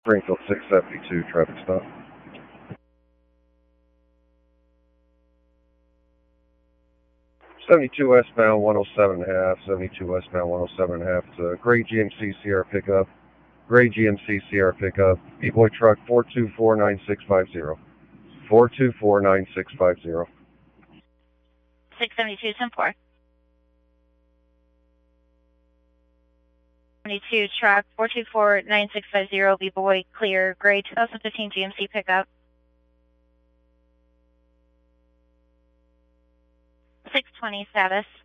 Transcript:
Springfield 672, traffic stop. '72 westbound 107.5, 72 westbound 107.5. It's a gray GMC Sierra pickup. Gray GMC Sierra pickup. B-Boy truck 4249650. 4249650. 672, 10-4. 72 truck 4249650, B-Boy clear, gray 2015 GMC pickup. 620 status.